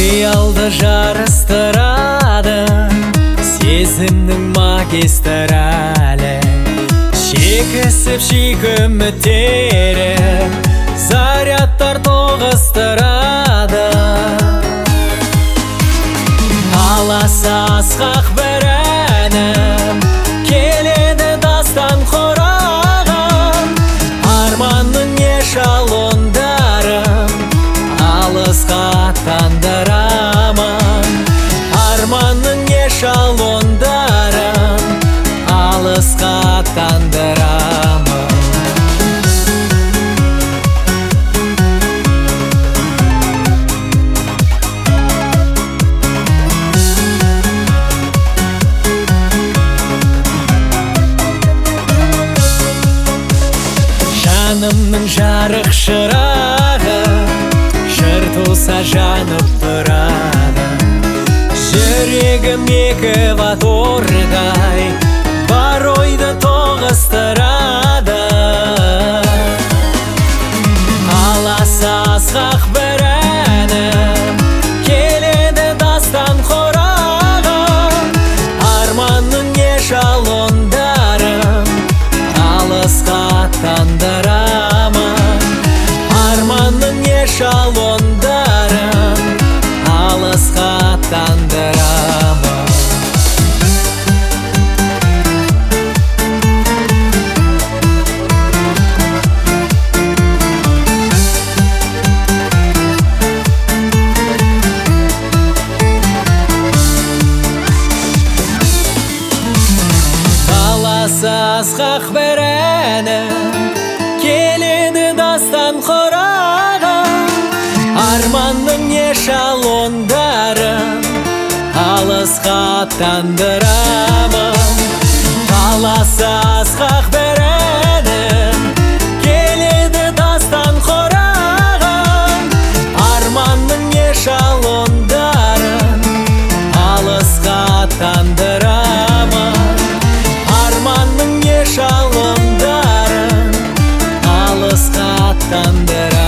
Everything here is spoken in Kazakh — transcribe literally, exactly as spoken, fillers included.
Қиялды жарыстырады сезімнің магистралі, шекісіп шик үміттерім зарядтар тоғыстырады. Аласа асқақ бір әнім келеді дастан құрағым, арманның эшелондарын алысқа аттандырамын. Арманның эшелондарын алысқа аттандырамын. Жанымның жарық шырағы жыр туса жанып тұрады. Жүрегім екі ватордай бар ойды тоғыстырады. Аласа асқақ бір әнім келеді дастан құрағым, арманның эшелондарын алысқа аттандырамын. Арманның эшелондарын алысқа аттандырамын. Аласа асқақ бір әнім келеді дастан құрағым, арманның эшелондарын алысқа аттандырамын. Аласа асқақ бір әнім келеді дастан құрағым, арманның эшелондарын алысқа аттандырамын. Арманның эшелондарын алысқа аттандырамын.